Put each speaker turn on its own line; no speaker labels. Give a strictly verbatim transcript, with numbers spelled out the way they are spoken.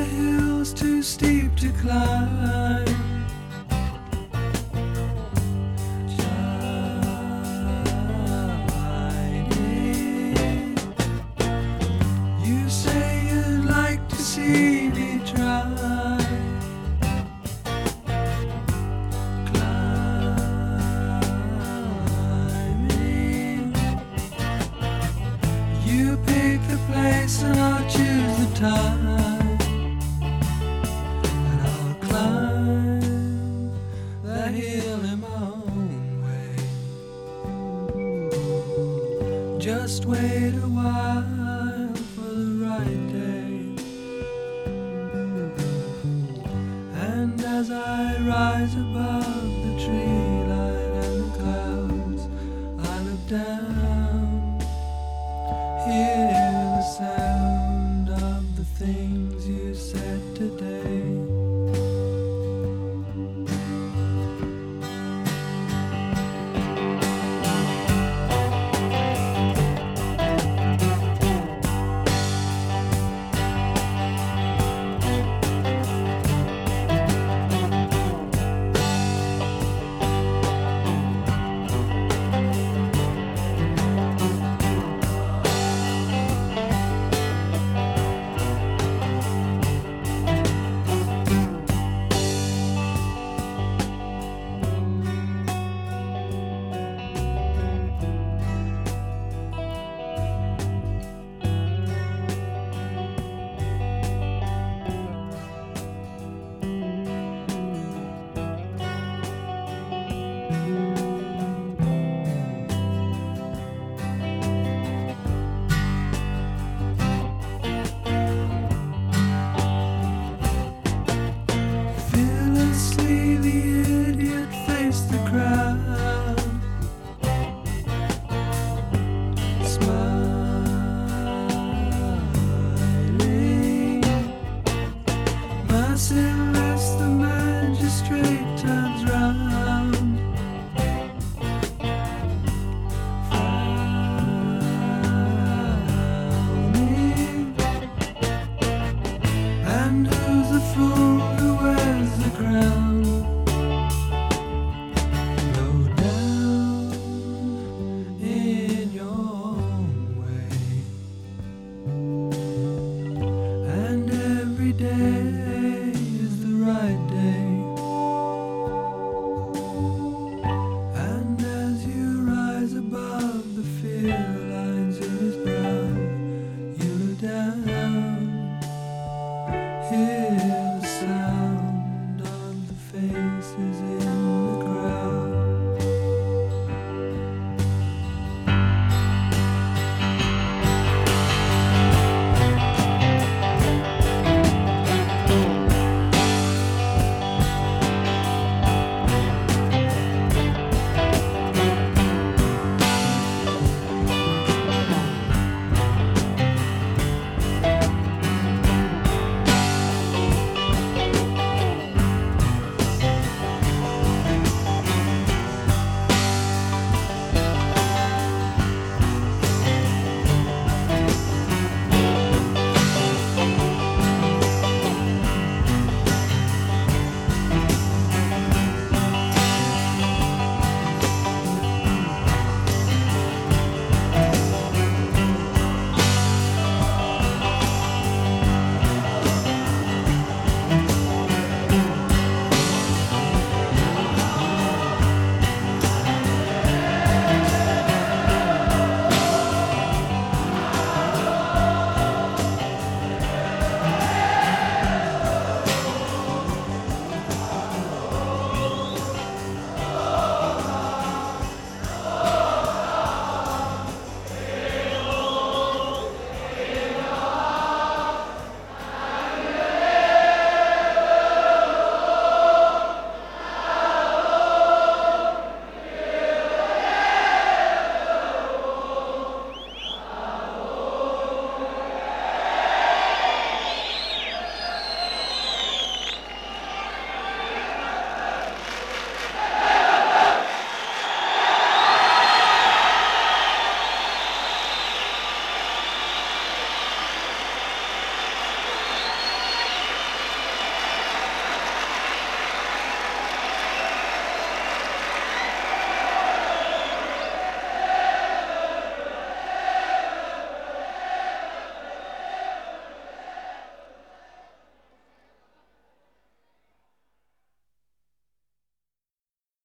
hill's too steep to climb. Shining. You say you'd like to see me try. Climbing. You pick the place and I'll choose the time. Just wait a while for the right day. And as I rise above the tree line and the clouds, I look down, hear the sound of the things you said today. Unless the magistrate turns round, frowning. And who's the fool who wears the crown? Go down in your own way, and every day right day. And as you rise above the fear lines in his brow, you look down here.